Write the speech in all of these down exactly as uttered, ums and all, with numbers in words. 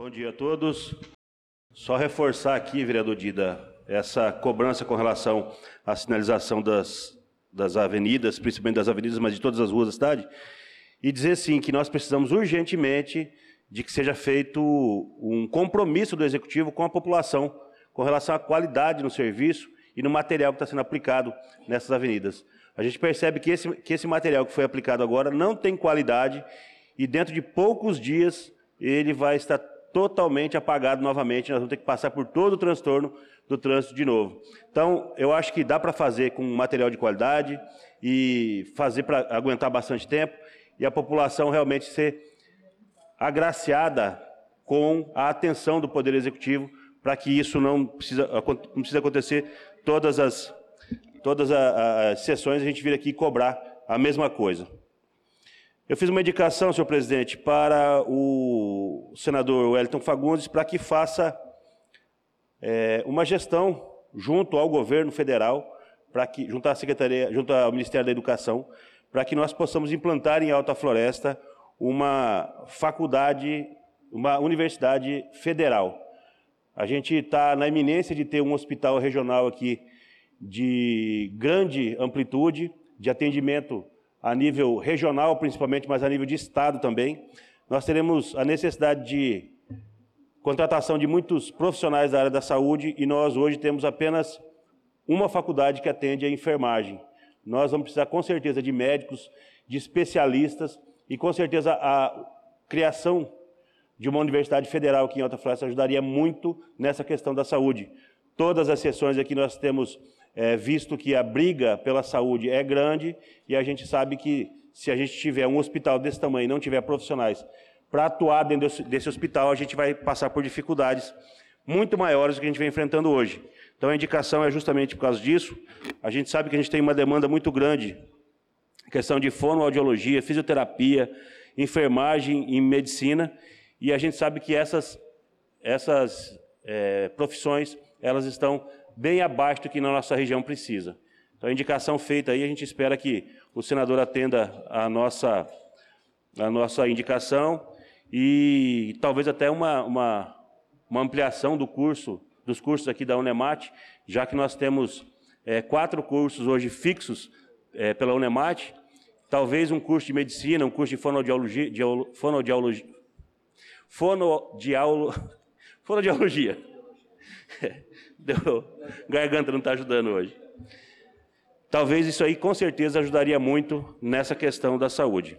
Bom dia a todos. Só reforçar aqui, vereador Dida, essa cobrança com relação à sinalização das, das avenidas, principalmente das avenidas, mas de todas as ruas da cidade, e dizer sim que nós precisamos urgentemente de que seja feito um compromisso do Executivo com a população com relação à qualidade no serviço e no material que está sendo aplicado nessas avenidas. A gente percebe que esse, que esse material que foi aplicado agora não tem qualidade e dentro de poucos dias ele vai estar totalmente apagado novamente, nós vamos ter que passar por todo o transtorno do trânsito de novo. Então, eu acho que dá para fazer com material de qualidade e fazer para aguentar bastante tempo e a população realmente ser agraciada com a atenção do Poder Executivo para que isso não precisa, não precisa acontecer todas as, todas as sessões, a gente vir aqui cobrar a mesma coisa. Eu fiz uma indicação, senhor presidente, para o senador Wellington Fagundes para que faça é, uma gestão junto ao governo federal, para que, junto à Secretaria, junto ao Ministério da Educação, para que nós possamos implantar em Alta Floresta uma faculdade, uma universidade federal. A gente está na iminência de ter um hospital regional aqui de grande amplitude, de atendimento a nível regional, principalmente, mas a nível de estado também. Nós teremos a necessidade de contratação de muitos profissionais da área da saúde e nós hoje temos apenas uma faculdade que atende a enfermagem. Nós vamos precisar, com certeza, de médicos, de especialistas e, com certeza, a criação de uma universidade federal aqui em Alta Floresta ajudaria muito nessa questão da saúde. Todas as sessões aqui nós temos É, visto que a briga pela saúde é grande e a gente sabe que se a gente tiver um hospital desse tamanho e não tiver profissionais para atuar dentro desse, desse hospital, a gente vai passar por dificuldades muito maiores do que a gente vem enfrentando hoje. Então a indicação é justamente por causa disso. A gente sabe que a gente tem uma demanda muito grande, questão de fonoaudiologia, fisioterapia, enfermagem e medicina, e a gente sabe que essas, essas é, profissões, elas estão bem abaixo do que na nossa região precisa. Então, a indicação feita aí, a gente espera que o senador atenda a nossa, a nossa indicação e talvez até uma, uma, uma ampliação do curso, dos cursos aqui da Unemat, já que nós temos é, quatro cursos hoje fixos é, pela Unemat, talvez um curso de medicina, um curso de fonoaudiologia, de, fonoaudiologia, fonoaudiolo, fonoaudiologia. Deu, garganta não está ajudando hoje. Talvez isso aí, com certeza, ajudaria muito nessa questão da saúde.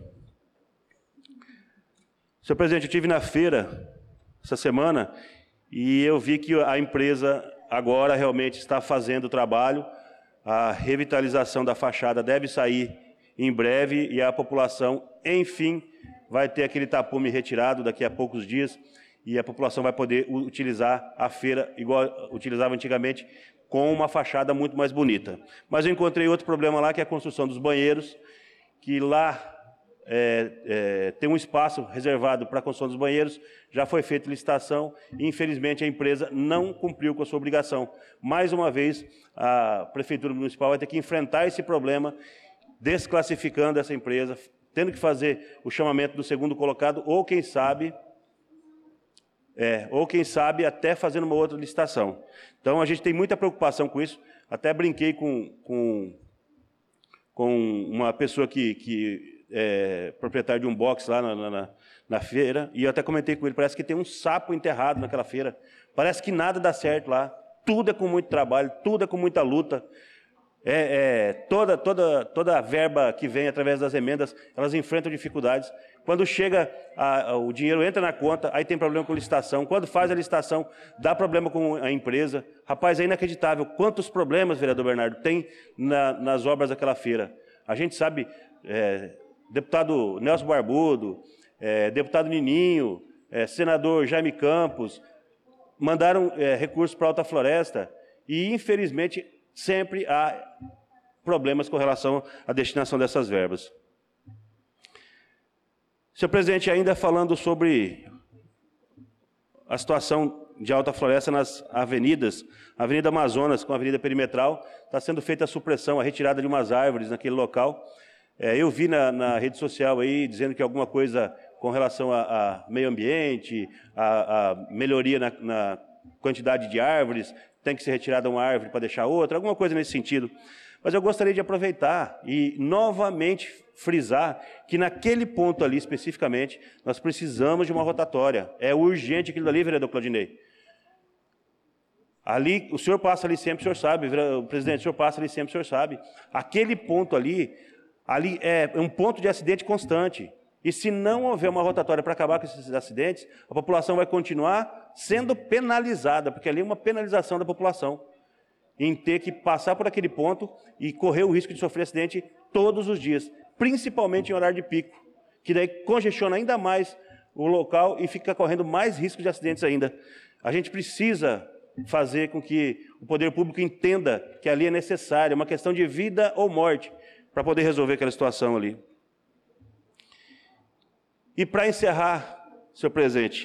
Senhor presidente, eu estive na feira essa semana e eu vi que a empresa agora realmente está fazendo o trabalho. A revitalização da fachada deve sair em breve e a população, enfim, vai ter aquele tapume retirado daqui a poucos dias e a população vai poder utilizar a feira igual utilizava antigamente, com uma fachada muito mais bonita. Mas eu encontrei outro problema lá, que é a construção dos banheiros, que lá é, é, tem um espaço reservado para a construção dos banheiros, já foi feita licitação e, infelizmente, a empresa não cumpriu com a sua obrigação. Mais uma vez, a Prefeitura Municipal vai ter que enfrentar esse problema, desclassificando essa empresa, tendo que fazer o chamamento do segundo colocado, ou quem sabe... É, ou quem sabe até fazendo uma outra licitação. Então a gente tem muita preocupação com isso, até brinquei com, com, com uma pessoa que, que é proprietária de um box lá na, na, na feira, e eu até comentei com ele, parece que tem um sapo enterrado naquela feira, parece que nada dá certo lá, tudo é com muito trabalho, tudo é com muita luta. É, é, toda, toda, toda a verba que vem através das emendas, elas enfrentam dificuldades. Quando chega, a, a, o dinheiro entra na conta, aí tem problema com licitação. Quando faz a licitação, dá problema com a empresa. Rapaz, é inacreditável quantos problemas, vereador Bernardo, tem na, nas obras daquela feira. A gente sabe, é, deputado Nelson Barbudo, é, deputado Nininho, é, senador Jaime Campos, mandaram é, recursos para Alta Floresta e, infelizmente, sempre há problemas com relação à destinação dessas verbas. Senhor presidente, ainda falando sobre a situação de Alta Floresta nas avenidas, a Avenida Amazonas com a Avenida Perimetral, está sendo feita a supressão, a retirada de umas árvores naquele local. É, eu vi na, na rede social aí dizendo que alguma coisa com relação a, a meio ambiente, a, a melhoria na, na quantidade de árvores, tem que ser retirada uma árvore para deixar outra, alguma coisa nesse sentido. Mas eu gostaria de aproveitar e novamente frisar que naquele ponto ali, especificamente, nós precisamos de uma rotatória. É urgente aquilo ali, vereador Claudinei. Ali, o senhor passa ali sempre, o senhor sabe, o presidente, o senhor passa ali sempre, o senhor sabe. Aquele ponto ali, ali é um ponto de acidente constante. E se não houver uma rotatória para acabar com esses acidentes, a população vai continuar sendo penalizada, porque ali é uma penalização da população, em ter que passar por aquele ponto e correr o risco de sofrer acidente todos os dias, principalmente em horário de pico, que daí congestiona ainda mais o local e fica correndo mais risco de acidentes ainda. A gente precisa fazer com que o poder público entenda que ali é necessário, é uma questão de vida ou morte, para poder resolver aquela situação ali. E para encerrar, senhor presidente,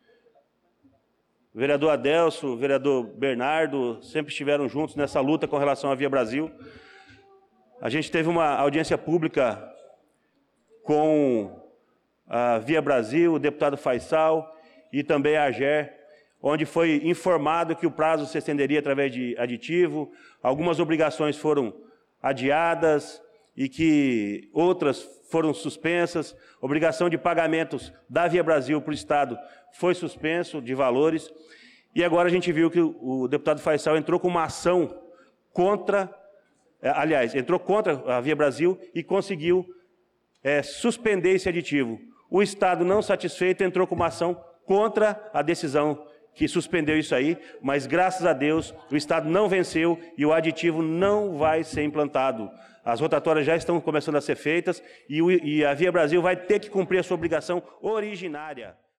o vereador Adelso, o vereador Bernardo, sempre estiveram juntos nessa luta com relação à Via Brasil. A gente teve uma audiência pública com a Via Brasil, o deputado Faisal e também a AGER, onde foi informado que o prazo se estenderia através de aditivo, algumas obrigações foram adiadas e que outras foram suspensas, obrigação de pagamentos da Via Brasil para o Estado foi suspenso de valores, e agora a gente viu que o deputado Faisal entrou com uma ação contra, aliás, entrou contra a Via Brasil e conseguiu é, suspender esse aditivo. O Estado, não satisfeito, entrou com uma ação contra a decisão que suspendeu isso aí, mas graças a Deus o Estado não venceu e o aditivo não vai ser implantado. As rotatórias já estão começando a ser feitas e, o, e a Via Brasil vai ter que cumprir a sua obrigação originária.